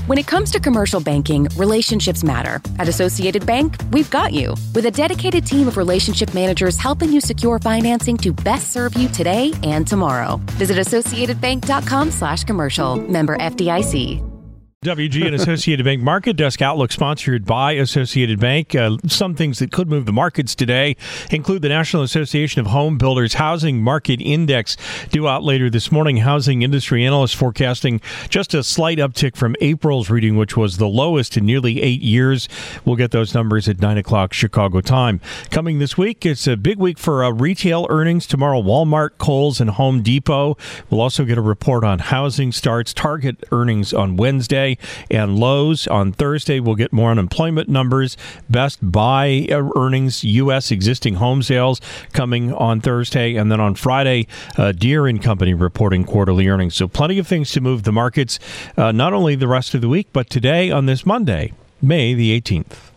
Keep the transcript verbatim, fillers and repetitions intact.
When it comes to commercial banking, relationships matter. At Associated Bank, we've got you. With a dedicated team of relationship managers helping you secure financing to best serve you today and tomorrow. Visit associatedbank.com slash commercial. Member F D I C. W G and Associated Bank Market Desk Outlook, sponsored by Associated Bank. Uh, some things that could move the markets today include the National Association of Home Builders Housing Market Index due out later this morning. Housing industry analysts forecasting just a slight uptick from April's reading, which was the lowest in nearly eight years. We'll get those numbers at nine o'clock Chicago time. Coming this week, it's a big week for uh, retail earnings. Tomorrow, Walmart, Kohl's, and Home Depot. We'll also get a report on housing starts. Target earnings on Wednesday. And Lowe's on Thursday. We'll get more unemployment numbers. Best Buy earnings, U S existing home sales coming on Thursday. And then on Friday, uh, Deere and Company reporting quarterly earnings. So plenty of things to move the markets, uh, not only the rest of the week, but today on this Monday, May the eighteenth.